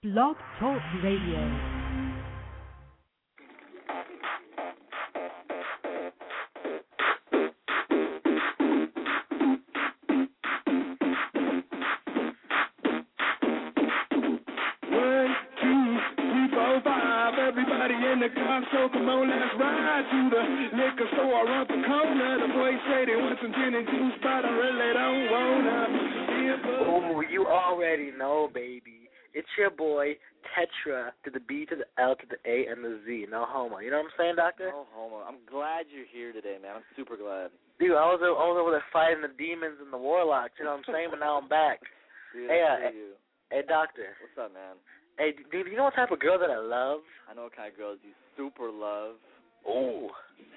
Blog Talk Radio. Everybody in the car, so come on, let's ride to the liquor store around the corner. The boys say they want some gin and juice, but I really don't wanna. Oh, you already know, baby. It's your boy, Tetra, to the B, to the L, to the A, and the Z. No homo. You know what I'm saying, Doctor? No homo. I'm glad you're here today, man. I'm super glad. Dude, I was over there fighting the demons and the warlocks, you know what I'm saying? But now I'm back. Dude, hey, Doctor. What's up, man? Hey, dude, you know what type of girl that I love? I know what kind of girls you super love. Oh.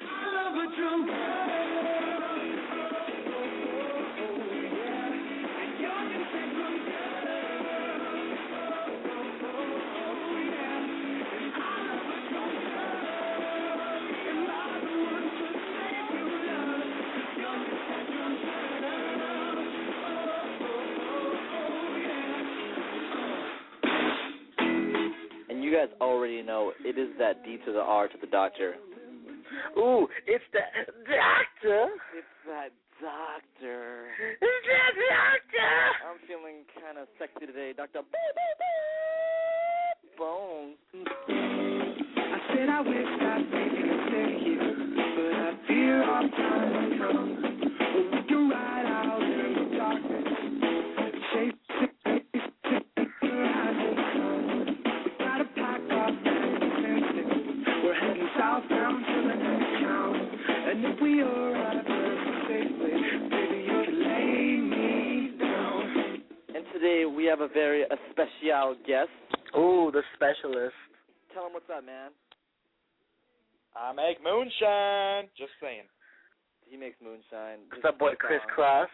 You guys already know it is that D to the R to the doctor. Ooh, it's that doctor. It's that doctor. It's that doctor. I'm feeling kind of sexy today, Dr. Bones. I said I wish that baby could stay here, but I fear our time will come. We can ride out in the darkness, chase. Southbound to the next town, and if we arrive safely, baby, you can lay me down. And today we have a very special guest. Ooh, the specialist. Tell him what's up, man. I make moonshine. Just saying. He makes moonshine. What's up, boy, Chris Cross?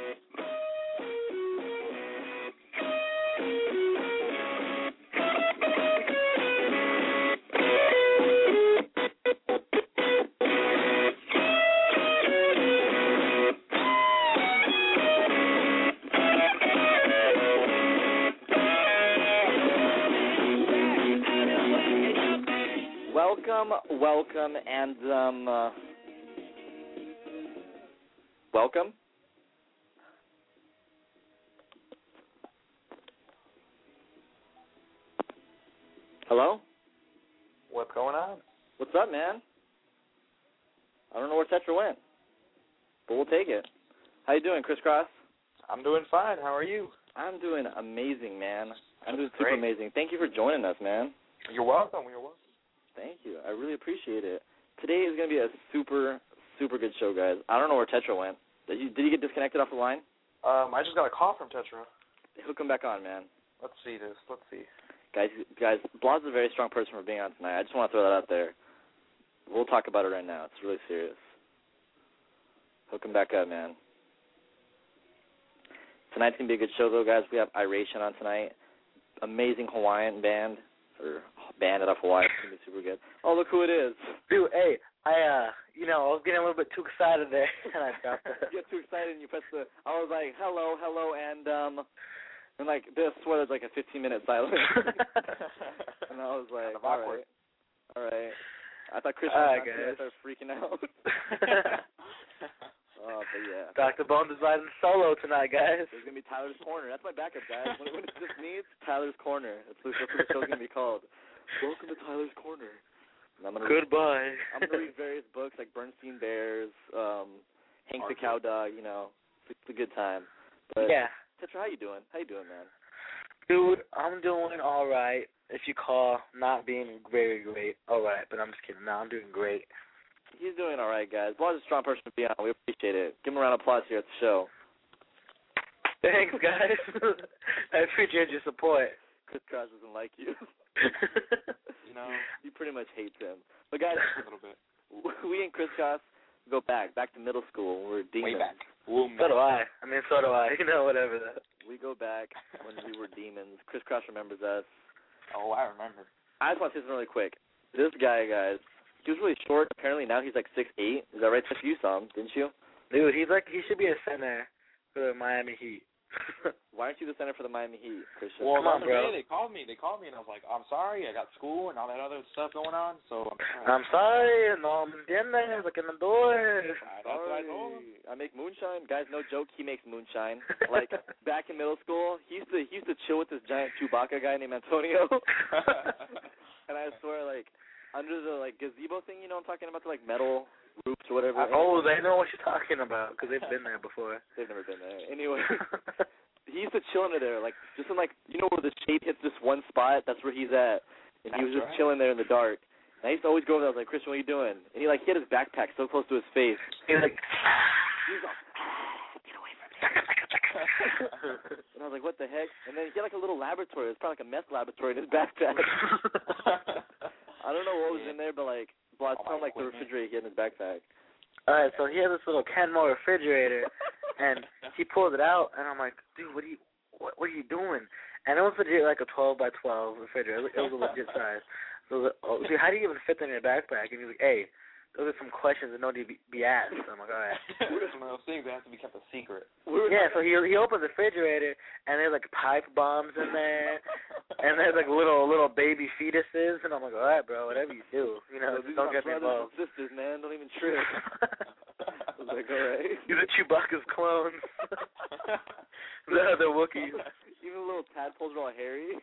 Welcome, and welcome. Hello? What's going on? What's up, man? I don't know where Tetra went, but we'll take it. How you doing, Chris Cross? I'm doing fine. How are you? I'm doing amazing, man. I'm doing great. super amazing. Thank you for joining us, man. You're welcome. Thank you. I really appreciate it. Today is going to be a super, super good show, guys. I don't know where Tetra went. Did you get disconnected off the line? I just got a call from Tetra. He'll come back on, man. Let's see this. Guys, Blas is a very strong person for being on tonight. I just want to throw that out there. We'll talk about it right now. It's really serious. He'll come back up, man. Tonight's going to be a good show, though, guys. We have Iration on tonight. Amazing Hawaiian band. Or band out of Hawaii. It's going to be super good. Oh, look who it is. Dude, hey, I was getting a little bit too excited there, and I dropped it. You get too excited and you press the, I was like, hello, and like, this, swear there's like a 15-minute silence. And I was like, all right. I thought Christian was going to start freaking out. Oh, but yeah. Dr. Bones is riding solo tonight, guys. There's going to be Tyler's Corner. That's my backup, guys. When it's just me, it's Tyler's Corner. That's what the show's going to be called. Welcome to Tyler's Corner. Goodbye. I'm going to read various books like Bernstein Bears, Hank the Cowdog, you know. It's a good time. But yeah. Tetra, how you doing? Man? Dude, I'm doing all right. If you call not being very great, all right. But I'm just kidding. No, I'm doing great. He's doing all right, guys. Blas is a strong person to be on. We appreciate it. Give him a round of applause here at the show. Thanks, guys. I appreciate your support. Chris Cross doesn't like you. No. He pretty much hates him. But, guys, a little bit. We and Chris Cross go back to middle school when we were demons. Way back. So do I. So do I. You know, whatever that. We go back when we were demons. Chris Cross remembers us. Oh, I remember. I just want to say something really quick. This guy, guys, he was really short. Apparently now he's like 6'8". Is that right? You saw him, didn't you? Dude, he should be a center for the Miami Heat. Why aren't you the center for the Miami Heat, Christian? Well, Come on, the other bro. day they called me, and I was like, I'm sorry, I got school and all that other stuff going on, so I'm sorry, no me entiendes, like in the door. That's what I told him. I make moonshine. Guys, no joke, he makes moonshine. Like, back in middle school, he used to chill with this giant Chewbacca guy named Antonio. And I swear, like, under the, like, gazebo thing, you know what I'm talking about, the, like, metal roofs or whatever. Oh, they know what you're talking about, because they've been there before. They've never been there. Anyway, he used to chill under there, like, just in, like, you know where the shade hits this one spot? That's where he's at. And he was just chilling there in the dark. And I used to always go over there. I was like, Christian, what are you doing? And he, like, hit his backpack so close to his face. He's like, He was all, get away from me. And I was like, what the heck? And then he had, like, a little laboratory. It was probably like a meth laboratory in his backpack. I don't know what was in there, but, like, it sounded like the refrigerator he had in his backpack. all right, so he has this little Kenmore refrigerator, and he pulled it out, and I'm like, dude, what are you doing? And it was legit like a 12 by 12 refrigerator. It was a legit size. So I was like, oh, dude, how do you even fit that in your backpack? And he's like, hey, those are some questions that don't need to be asked. I'm like, all right. It's one of those things that have to be kept a secret. Yeah, so he opens the refrigerator, and there's like pipe bombs in there, and there's like little baby fetuses, and I'm like, all right, bro, whatever you do, you know, These don't are get me brothers involved. and sisters, man. Don't even trip. I was like, all right. These are Chewbacca's clones. the Wookiees. Even the little tadpoles are all hairy.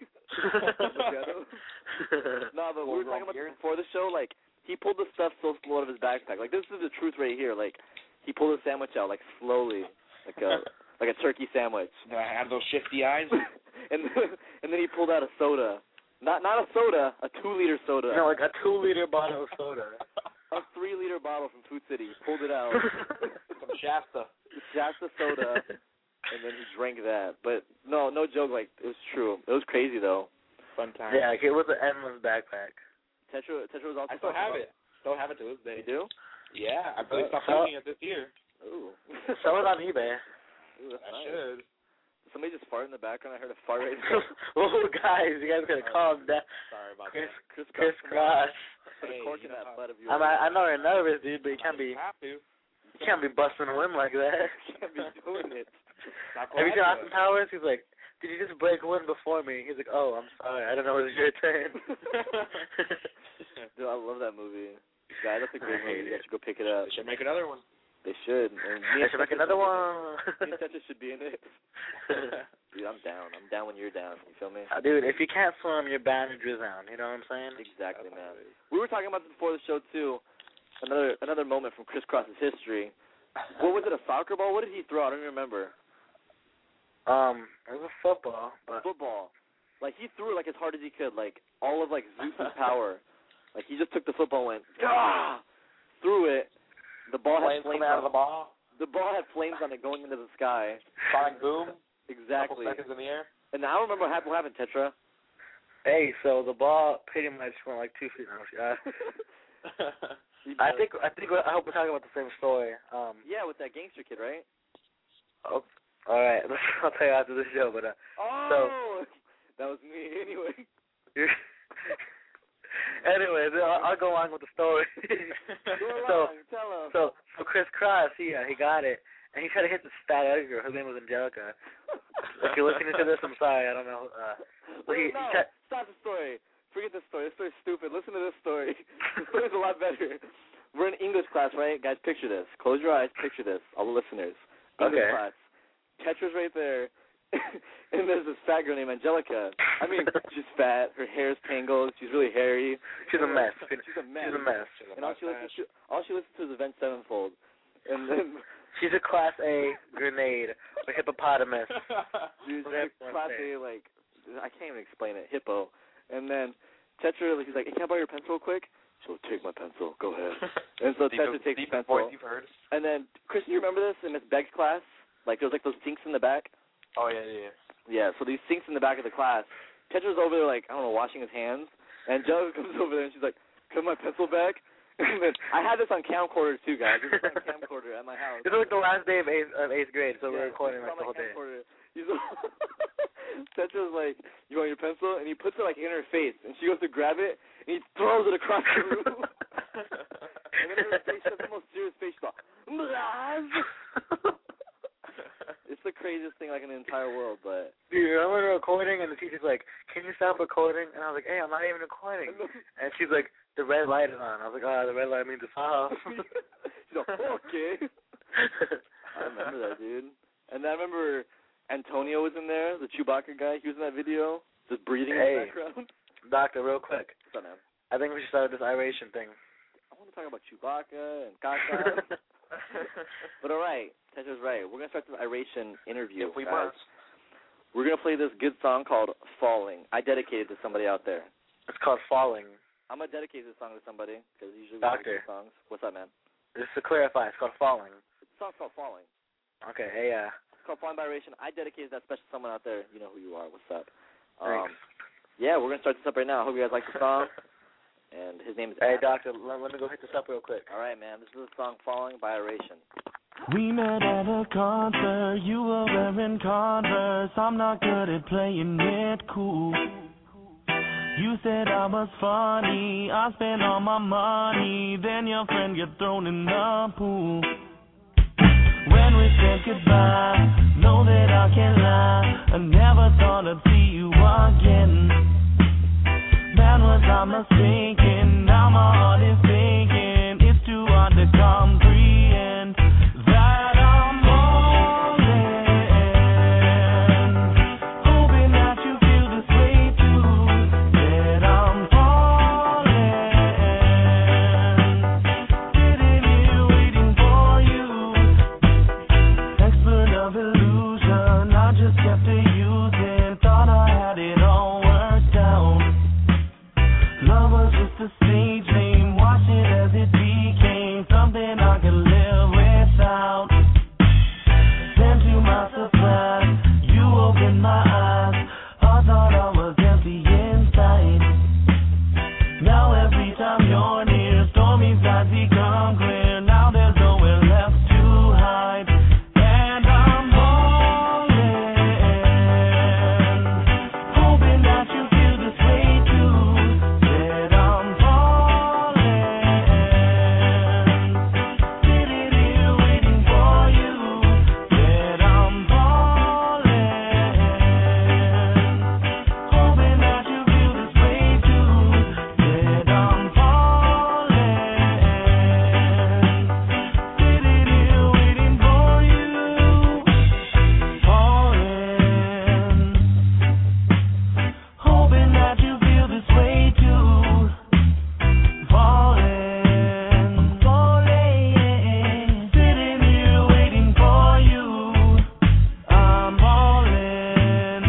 No, but we were talking about this before the show, like, he pulled the stuff so slow out of his backpack. Like, this is the truth right here. Like, he pulled a sandwich out, like, slowly, like a turkey sandwich. Do I have those shifty eyes? and then he pulled out a soda. Not a soda, a 2-liter soda. No, like a 2-liter bottle of soda. A 3-liter bottle from Food City. He pulled it out. Some Shasta. Shasta soda. And then he drank that. But, no joke, like, it was true. It was crazy, though. Fun time. Yeah, like it was an endless backpack. Tetra was also. I still have it. Still have it to this day. You do? Yeah, I really stopped using it this year. Ooh. Sell it on eBay. Ooh, that's I nice. should. Somebody just farted in the background. I heard a fart right now. Oh, guys, you guys gotta calm down. Sorry about Chris that. Cross. Put a cork in that butt of yours. I know you're nervous, dude, but you can't You have to. be busting a wind like that. You can't be doing it. Have you seen Austin Powers? He's like, did you just break wind before me? He's like, oh, I'm sorry. I don't know. It was your turn. Dude, I love that movie. God, that's a great movie. You it. should go pick it up. They should make another one. They should. And They should make another one. Me and Tetra should be in it. Dude, I'm down. I'm down when you're down. You feel me? Dude, if you can't swim, you're bound to drown. You know what I'm saying? Exactly, man. We were talking about this before the show, too. Another moment from Chris Cross's history. What was it, a soccer ball? What did he throw? I don't even remember. It was a football. But Football. Like, he threw it like as hard as he could, like all of like Zeus's power. Like, he just took the football and went, Gah! Threw it. The ball had Flames flames coming out on of the ball. The ball had flames on it going into the sky. Sonic boom. Exactly. Couple seconds in the air. And I don't remember what happened, Tetra. hey, so the ball pretty much went like 2 feet. I hope we're talking about the same story. Yeah, with that gangster kid, right? Oh, all right. I'll tell you after the show. But that was me anyway. Anyways, I'll go on with the story. Go along, tell him. So Chris Cross, he got it, and he tried to hit this fat other girl. Her name was Angelica. If you're listening to this, I'm sorry. I don't know. Stop the story. Forget this story. This story's stupid. Listen to this story. This story's a lot better. We're in English class, right? Guys, picture this. Close your eyes. Picture this. All the listeners. English class. Tetra's right there. And there's this fat girl named Angelica. I mean, she's fat. Her hair's tangled. She's really hairy. She's a mess. She's a mess. She's a mess. And all she listens to is Avenged Sevenfold. And then she's a Class A grenade or hippopotamus. Dude, Class A, like, I can't even explain it. Hippo. And then Tetra, like, he's like, hey, can I borrow your pencil real quick? She'll take my pencil. Go ahead. And so Tetra takes the pencil. You've heard. And then, Chris, do you remember this in Miss Begg's class? Like, there was, like, those sinks in the back. Oh, yeah. Yeah, so these sinks in the back of the class. Tetra's over there, like, I don't know, washing his hands. And Angelica comes over there, and she's like, can I have my pencil back? And then, I had this on camcorder, too, guys. This is on camcorder at my house. This is like the last day of eighth grade, so we're recording like the whole day. Tetra's like, you want your pencil? And he puts it, like, in her face. And she goes to grab it, and he throws it across the room. And then her face, she has the most serious face. She's like, It's the craziest thing, like, in the entire world, but... Dude, I went recording, and the teacher's like, can you stop recording? And I was like, hey, I'm not even recording. And she's like, the red light is on. I was like, the red light means it's off. She's like, okay. I remember that, dude. And I remember Antonio was in there, the Chewbacca guy. He was in that video, just breathing in the background. Doctor, real quick. What's up, man? I think we should start with this iration thing. I want to talk about Chewbacca and Caca. But all right, Tesha's right. We're going to start this iration interview. If we guys. must. We're going to play this good song called Falling. I dedicate it to somebody out there. It's called Falling. I'm going to dedicate this song to somebody because usually we Doctor. dedicate songs. What's up, man? Just to clarify, it's called Falling. The song's called Falling. Okay, hey, It's called Falling by Iration. I dedicate that special to someone out there. You know who you are. What's up? thanks. Yeah, we're going to start this up right now. I hope you guys like the song. And his name is Hey, Adam. Doctor, let me go hit this up real quick. All right, man. This is the song Falling by Iration. We met at a concert, you were wearing Converse. I'm not good at playing it cool. You said I was funny, I spent all my money, then your friend get thrown in the pool. When we said goodbye, know that I can't lie, I never thought I'd see you again. Man, was I mistaken, now my heart is thinking, it's too hard to comprehend that I'm falling, hoping that you feel this way too, that I'm falling, sitting here waiting for you, expert of illusion, I just kept it using, thought I had it all worked out. Love was just a stage name, watch it as it became something I could live without. Then to my surprise, you opened my eyes, I thought I was empty inside. Now every time you're near, stormy skies become clear, now there's nowhere left to hide. And I'm falling, hoping that you feel this way too. Said I'm falling, sitting here waiting for you. Said I'm falling, hoping that you feel this way too. Said I'm falling, sitting here waiting for you. Falling, hoping that you feel this way too. Falling, sitting here waiting for you. I'm falling,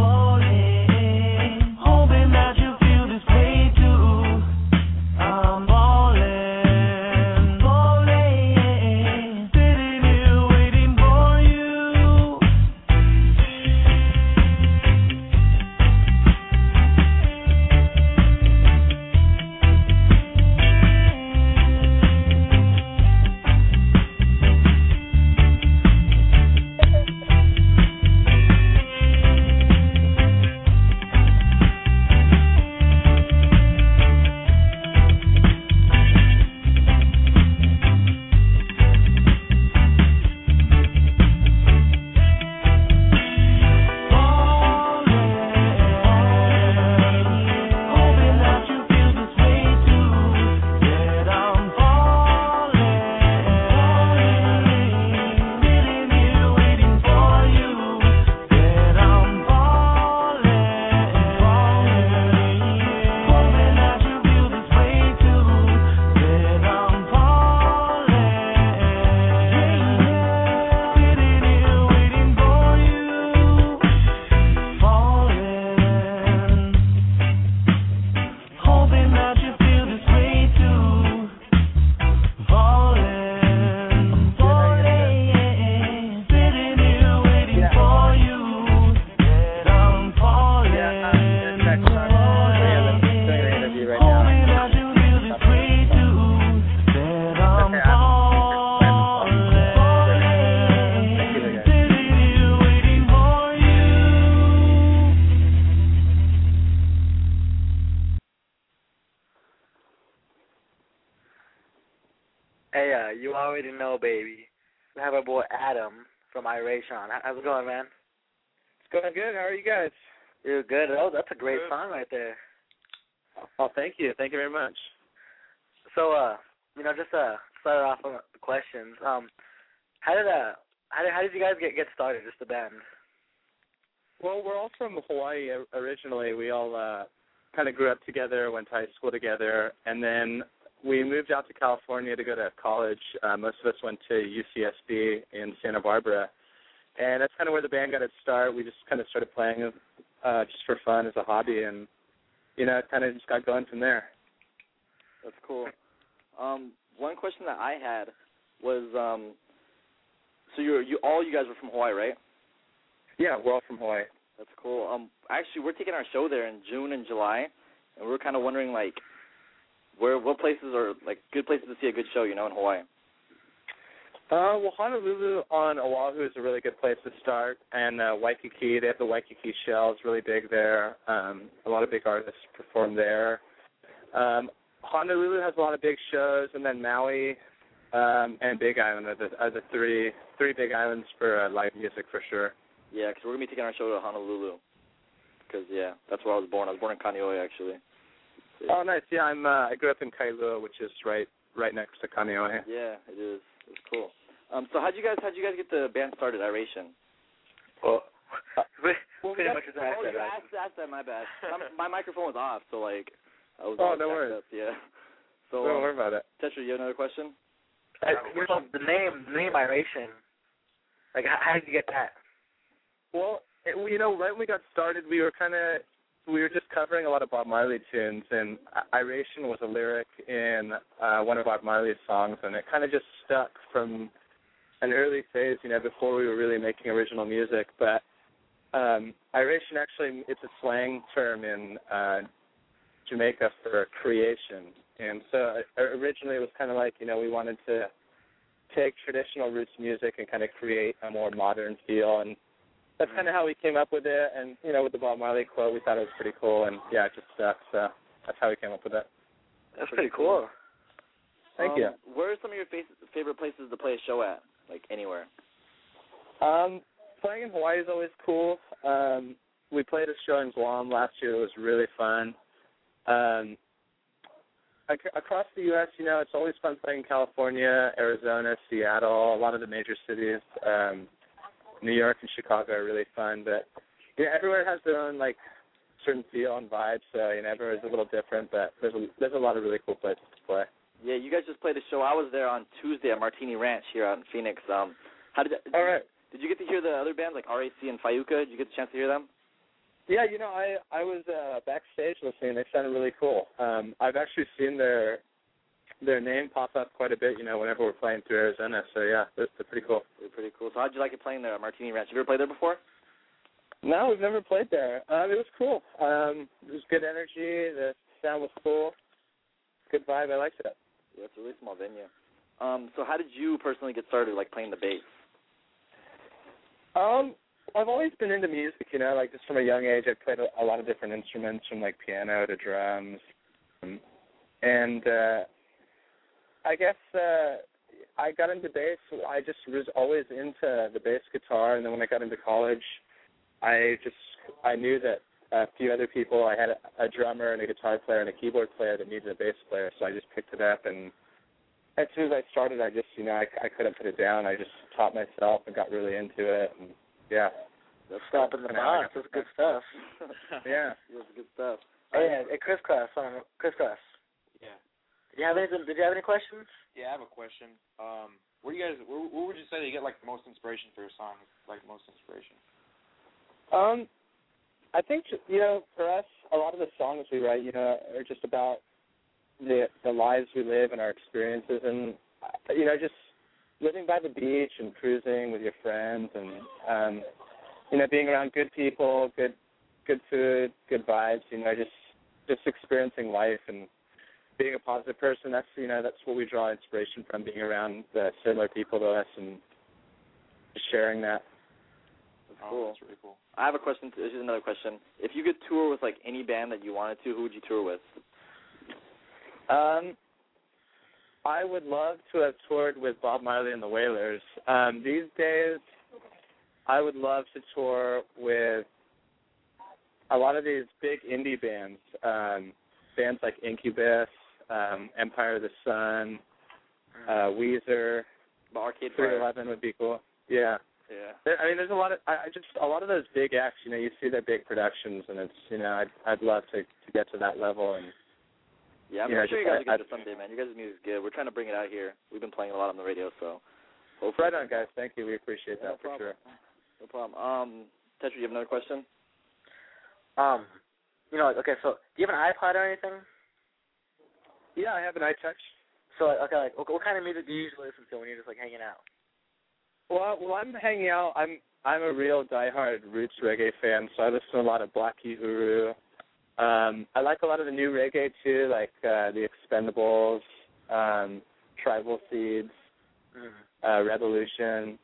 hoping that you feel this way too. I'm falling, sitting here waiting for you. Hoping that you feel this way too. Said I'm falling, sitting here waiting for you. Said I'm falling, hoping that you feel this way too. Said I'm falling, sitting here waiting for you. Falling, hoping that you feel this way too. Falling, sitting here waiting for you. That I'm falling, hoping that you feel this way too. That I'm falling, sitting here waiting for you. Hey, you already know, baby. We have our boy Adam from Iration. How's it going, man? It's going good. How are you guys? You're good. Oh, that's a great song right there. Oh, thank you. Thank you very much. So, just start off on the questions. How did you guys get started? Just the band? Well, we're all from Hawaii originally. We all kind of grew up together, went to high school together, and then we moved out to California to go to college. Most of us went to UCSB in Santa Barbara, and that's kind of where the band got its start. We just kind of started playing just for fun as a hobby, and it kind of just got going from there. That's cool. One question that I had was, so you guys were from Hawaii, right? Yeah, we're all from Hawaii. That's cool. Actually, we're taking our show there in June and July, and we're kind of wondering, like, what places are, like, good places to see a good show, in Hawaii? Well, Honolulu on Oahu is a really good place to start, and Waikiki, they have the Waikiki Shell. It's really big there. A lot of big artists perform there. Honolulu has a lot of big shows, and then Maui and Big Island are the three big islands for live music for sure. Yeah, because we're going to be taking our show to Honolulu. Because, that's where I was born. I was born in Kaneohe, actually. Oh, nice. Yeah, I grew up in Kailua, which is right next to Kaneohe. Yeah, it is. It's cool. So how'd you guys get the band started, Iration? Well, pretty much exactly. That's that. My bad. My microphone was off, so I was. Oh, no worries. Up, yeah. So don't worry about it. Tetra, you have another question? The name Iration. Like, how did you get that? Well, right when we got started, we were just covering a lot of Bob Marley tunes, and Iration was a lyric in one of Bob Marley's songs, and it kind of just stuck from an early phase, before we were really making original music. But Iration actually, it's a slang term in Jamaica for creation, and so originally it was kind of like, we wanted to take traditional roots music and kind of create a more modern feel, and that's kind of how we came up with it. And, with the Bob Marley quote, we thought it was pretty cool, and, it just stuck, so that's how we came up with it. That's pretty cool. Thank you. Where are some of your favorite places to play a show at, like anywhere? Playing in Hawaii is always cool. We played a show in Guam last year. It was really fun. Across the U.S., it's always fun playing in California, Arizona, Seattle, a lot of the major cities. New York and Chicago are really fun, but everywhere has their own certain feel and vibe. So everywhere's a little different, but there's a lot of really cool places to play. Yeah, you guys just played a show. I was there on Tuesday at Martini Ranch here out in Phoenix. All right. Did you get to hear the other bands like RAC and Fayuca? Did you get the chance to hear them? Yeah, I was backstage listening. They sounded really cool. I've actually seen their name pop up quite a bit, whenever we're playing through Arizona. So, yeah, they're pretty cool. They're pretty cool. So how'd you like it playing there at Martini Ranch? Have you ever played there before? No, we've never played there. It was cool. It was good energy. The sound was cool. Good vibe. I liked it. Yeah, it's a really small venue. So how did you personally get started, playing the bass? I've always been into music, just from a young age. I played a lot of different instruments, from piano to drums, and I guess I got into bass. I just was always into the bass guitar, and then when I got into college, I knew that a few other people. I had a drummer and a guitar player and a keyboard player that needed a bass player, so I just picked it up. And as soon as I started, I just I couldn't put it down. I just taught myself and got really into it, and yeah. That's stopping the box. That's good stuff. Yeah. That's good stuff. Hey, Chris Cross. Yeah. Did you have any questions? Yeah, I have a question. Where would you say that you get the most inspiration for your songs? Most inspiration? I think for us, a lot of the songs we write, are just about the lives we live and our experiences, and just living by the beach and cruising with your friends, and being around good people, good food, good vibes. Just experiencing life and being a positive person. That's what we draw inspiration from, being around the similar people to us and just sharing that. That's cool. That's really cool. I have a question. This is another question. If you could tour with any band that you wanted to, who would you tour with? I would love to have toured with Bob Marley and the Wailers. These days, I would love to tour with a lot of these big indie bands, bands like Incubus, Empire of the Sun, Weezer. Arcade 311 would be cool. Yeah. Yeah. I mean, there's a lot of a lot of those big acts. You know, you see their big productions, and it's I'd love to get to that level. And yeah, I'm sure you guys will get to someday, man. You guys' music's good. We're trying to bring it out here. We've been playing a lot on the radio, so. Hopefully. Right on, guys. Thank you. We appreciate that for sure. No problem. Tetra, you have another question? Okay, so do you have an iPod or anything? Yeah, I have an iTouch. So, okay, what kind of music do you usually listen to when you're just, like, hanging out? Well, I'm hanging out. I'm a real diehard roots reggae fan, so I listen to a lot of Black Uhuru. I like a lot of the new reggae, too, like the Expendables, Tribal Seeds, Revolution.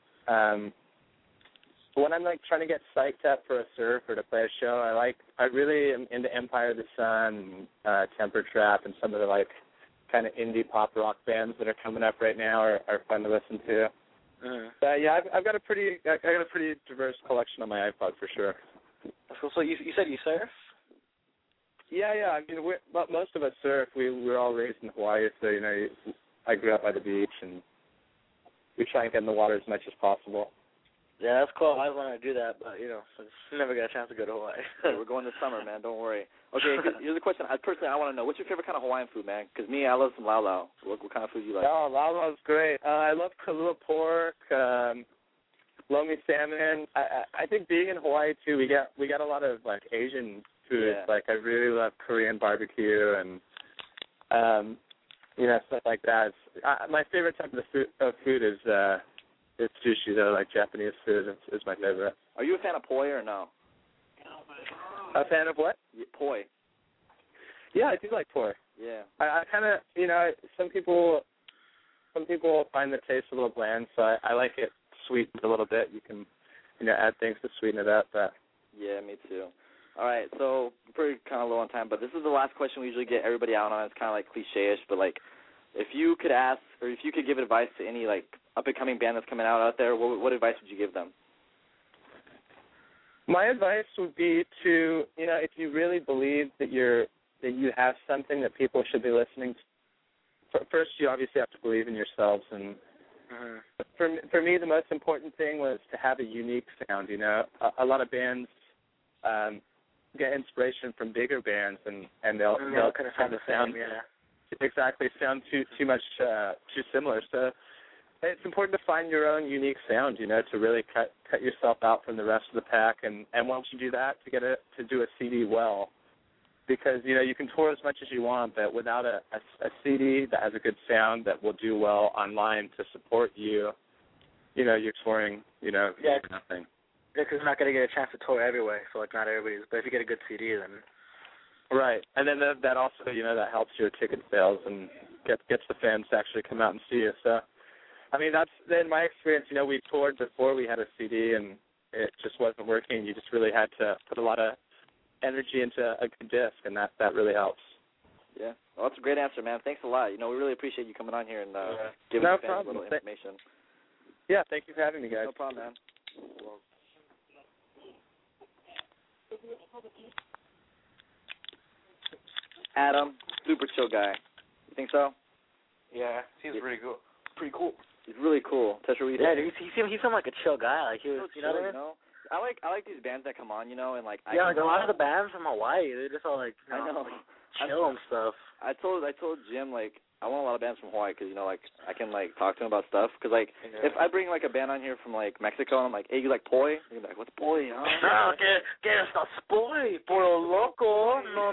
When I'm, like, trying to get psyched up for a surf or to play a show, I really am into Empire of the Sun, Temper Trap, and some of the, like, kind of indie pop rock bands that are coming up right now are fun to listen to. Yeah, I've got a pretty diverse collection on my iPod for sure. So you said you surf? Yeah. I mean, most of us surf. We were all raised in Hawaii, so I grew up by the beach, and we try and get in the water as much as possible. Yeah, that's cool. I want to do that, but I just never got a chance to go to Hawaii. We're going this summer, man. Don't worry. Okay, here's a question. I want to know, what's your favorite kind of Hawaiian food, man? Because I love some laulau. What kind of food do you like? Oh, laulau is great. I love kalua pork, lomi salmon. I think being in Hawaii too, we got a lot of like Asian foods. Yeah. Like I really love Korean barbecue and stuff like that. My favorite type of food is sushi though. Like Japanese food is my favorite. Are you a fan of poi or no? A fan of what? Yeah, poi. Yeah, I do like poi. Yeah. I kind of, some people find the taste a little bland, so I like it sweetened a little bit. You can, add things to sweeten it up. But yeah, me too. All right, so we're kind of low on time, but this is the last question we usually get everybody out on. It's kind of like cliche-ish, but like, if you could ask or if you could give advice to any like up-and-coming band that's coming out there, what advice would you give them? My advice would be to, if you really believe that you have something that people should be listening to, first you obviously have to believe in yourselves. And for me, the most important thing was to have a unique sound. A lot of bands get inspiration from bigger bands, and they'll kind of have the sound. Exactly, sound too much too similar. So it's important to find your own unique sound, to really cut yourself out from the rest of the pack. And once you do that, to do a CD well, because you can tour as much as you want, but without a CD that has a good sound that will do well online to support you, you're touring, nothing. Yeah, because you're not going to get a chance to tour everywhere, so like not everybody's. But if you get a good CD, then. Right, and then that also, that helps your ticket sales and gets the fans to actually come out and see you. So, I mean, that's in my experience. We toured before we had a CD, and it just wasn't working. You just really had to put a lot of energy into a good disc, and that really helps. Yeah, well, that's a great answer, man. Thanks a lot. We really appreciate you coming on here and giving the fans a little information. Yeah, thank you for having me, guys. No problem, man. Adam, super chill guy. You think so? Yeah, he's really cool. Pretty cool. He's really cool. Tetra, what do you think? He seemed like a chill guy. Like he was, you know what I mean? I like these bands that come on, and like a lot of the bands from Hawaii, they're just all like chill and stuff. I told Jim like I want a lot of bands from Hawaii because like I can like talk to him about stuff. Because like if I bring like a band on here from like Mexico, and I'm like, hey, you like poi? He'd be like, what's poi? Huh? No, que estás poi, puro loco. No.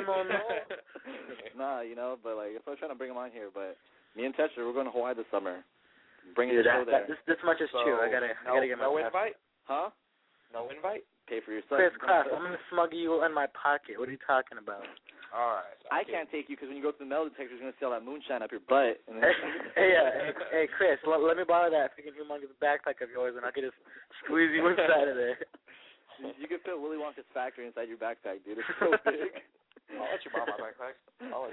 Nah, but like if I was trying to bring him on here, but me and Tetra, we're going to Hawaii this summer. Bring the show there. This much is true. I gotta get my invite. Huh? No invite? Pay for yourself. Chris, I'm going to smuggle you in my pocket. What are you talking about? All right. I can't take you because when you go to the metal detector, you're going to see all that moonshine up your butt. And then hey, Chris, let me borrow that freaking humongous backpack of yours, and I can just squeeze you inside of there. You can fit Willy Wonka's factory inside your backpack, dude. It's so big. I'll let you borrow my backpack.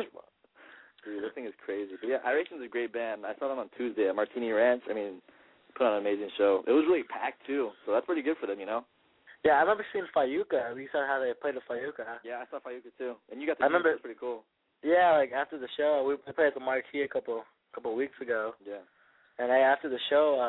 Dude, this thing is crazy. But yeah, Iration's a great band. I saw them on Tuesday at Martini Ranch. I mean, put on an amazing show. It was really packed too, so that's pretty good for them, you know. Yeah, I remember seeing Fayuca. We saw how they played the Fayuca. Yeah, I saw Fayuca too, and you got the. I remember. It was pretty cool. Yeah, like after the show, we played at the Marquee a couple weeks ago. Yeah. And after the show,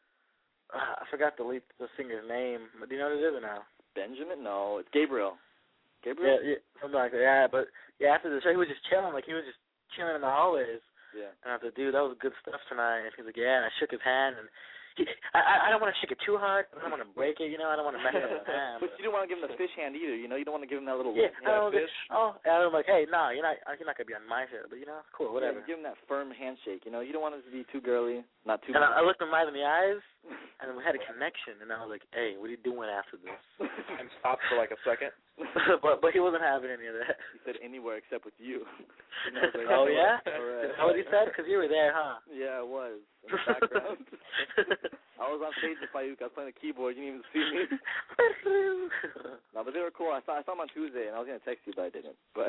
I forgot the singer's name. Do you know what it is or no? Benjamin? No, it's Gabriel. Yeah, something like that. Yeah, but after the show, he was just chilling. Like he was just chilling in the hallways. Yeah. And I was like, dude, that was good stuff tonight. And he's like, yeah. And I shook his hand, and I don't want to shake it too hard. I don't want to break it, you know. I don't want to mess up his hand. But you don't want to give him the fish hand either, you know. You don't want to give him that little fish. And I'm like, hey, no, you're not gonna be on my shit, but you know, it's cool, whatever. Yeah, give him that firm handshake, you know. You don't want it to be too girly, not too. And I looked him right in the eyes, and we had a connection, and I was like, hey, what are you doing after this? And stopped for like a second. but he wasn't having any of that. He said anywhere except with you. And I was like, oh yeah? Right. Is that what he said? Because you were there, huh? Yeah, I was in the background. I was on stage with Fayuca. I was playing the keyboard. You didn't even see me. No, but they were cool. I saw them on Tuesday, and I was gonna text you, but I didn't. But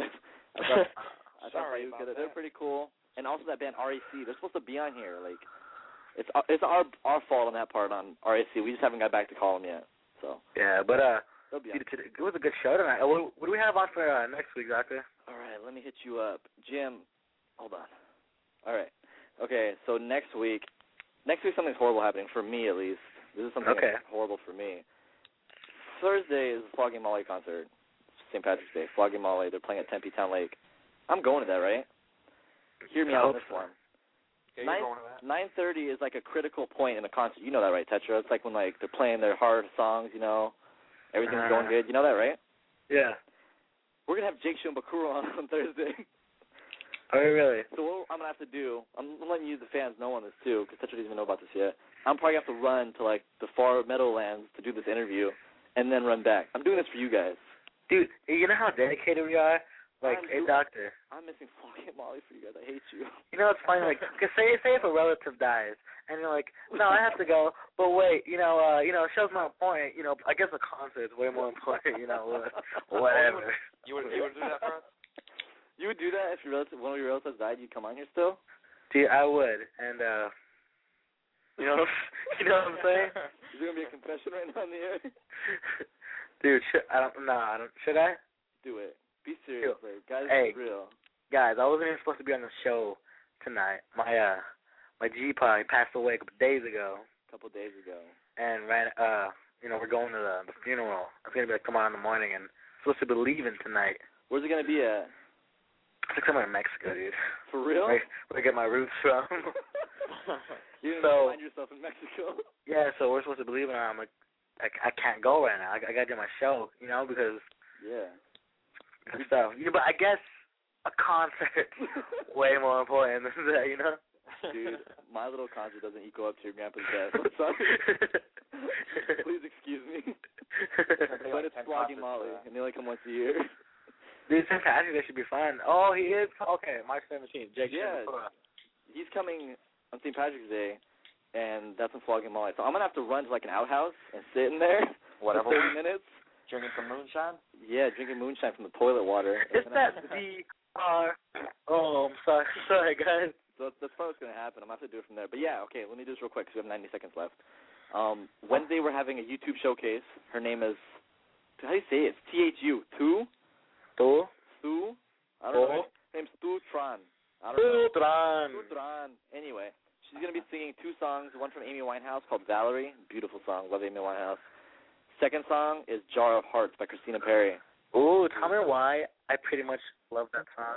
I thought Fayuca. They're pretty cool. And also that band RAC. They're supposed to be on here. Like, it's our fault on that part on RAC. We just haven't got back to call them yet. So. Yeah, but they'll be on. It was a good show tonight. What do we have on for next week, Doctor? All right, let me hit you up, Jim. Hold on. All right. Okay, so next week something's horrible happening, for me at least. This is something that's horrible for me. Thursday is the Flogging Molly concert, St. Patrick's Day. Flogging Molly, they're playing at Tempe Town Lake. I'm going to that, right? Hear me out on this one. Yeah, you're going to that. 9:30 is like a critical point in the concert. You know that, right, Tetra? It's like when like they're playing their hard songs, you know, everything's going good. You know that, right? Yeah. We're going to have Jake Shumbakuro on Thursday. Oh, really? So what I'm going to have to do, I'm letting you, the fans, know on this too, because Tetra doesn't even know about this yet. I'm probably going to have to run to, like, the far Meadowlands to do this interview and then run back. I'm doing this for you guys. Dude, you know how dedicated we are? Like, hey, Doctor. I'm missing Flogging Molly for you guys. I hate you. You know, it's funny, like, cause say if a relative dies, and you're like, no, I have to go, but wait, you know, show's not important. You know, I guess a concert is way more important, you know, whatever. You would do that for us? You would do that if one of your relatives died? You'd come on here still? Dude, I would, and you know what I'm saying? Is there gonna be a confession right now in the air? Dude, should I? Should I? Do it. Be serious, like, guys. Hey, it's real. Guys, I wasn't even supposed to be on the show tonight. My G-Pod passed away a couple days ago. And we're going to the funeral. It's gonna be like tomorrow in the morning, and supposed to be leaving tonight. Where's it gonna be at? It's like somewhere in Mexico, dude. For real? Where I get my roots from. You're gonna find yourself in Mexico. Yeah, so we're supposed to be leaving. I'm like, I can't go right now. I gotta do my show, you know, because and stuff. Yeah, but I guess a concert way more important than that, you know. Dude, my little concert doesn't equal up to your grandpa's death. I'm sorry. Please excuse me. But it's Flogging Molly, and they only come once a year. Dude, St. Patrick's Day should be fun. Oh, he is? Okay, March 17th. Jake he's coming on St. Patrick's Day, and that's when Flogging Molly. So I'm going to have to run to, like, an outhouse and sit in there for 30 minutes. Drinking some moonshine? Yeah, drinking moonshine from the toilet water. Is that DR? Oh, I'm sorry. Sorry, guys. So that's probably what's going to happen. I'm going to have to do it from there. But, yeah, okay, let me do this real quick because we have 90 seconds left. Wednesday we're having a YouTube showcase. Her name is, how do you say it? It's T-H-U. Stu? I don't know. Her name's Stu Tran. Tran. Anyway, she's going to be singing 2 songs, one from Amy Winehouse called Valerie. Beautiful song. Love Amy Winehouse. Second song is Jar of Hearts by Christina Perri. Ooh, tell me why I pretty much love that song.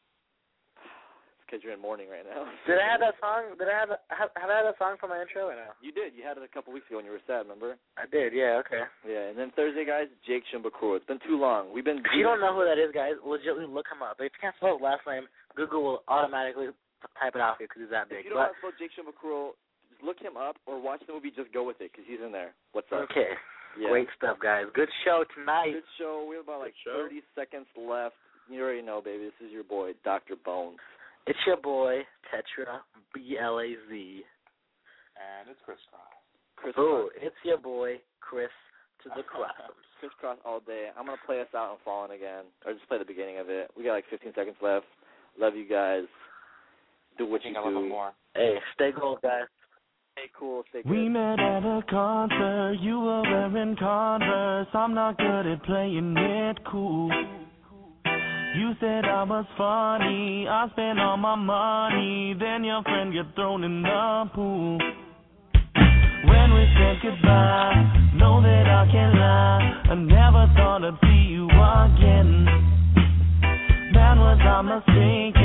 It's because you're in mourning right now. Did I have that song? Have I had that song for my intro or no? You did. You had it a couple weeks ago when you were sad, remember? I did, yeah, okay. Yeah, and then Thursday, guys, Jake Shumbakuro. It's been too long. If you don't know who that is, guys, legitimately look him up. If you can't spell his last name, Google will automatically type it out for you because he's that big. If you don't want to spell Jake Shumbakuro, just look him up or watch the movie Just Go With It because he's in there. What's up? Okay. Yeah. Great stuff, guys. Good show tonight. Good show. We have about 30 seconds left. You already know, baby. This is your boy, Dr. Bones. It's your boy, Tetra, B-L-A-Z. And it's Chris Cross. It's your boy, Chris to the Cross. Chris Cross all day. I'm going to play us out on Fallen again, or just play the beginning of it. We got like 15 seconds left. Love you guys. Do what you do. I love them more. Hey, stay gold, guys. Stay cool, stay good. We met at a concert, you were wearing Converse. I'm not good at playing it cool. You said I was funny, I spent all my money, then your friend get thrown in the pool. When we said goodbye, know that I can't lie, I never thought I'd see you again. Man, was I mistaken?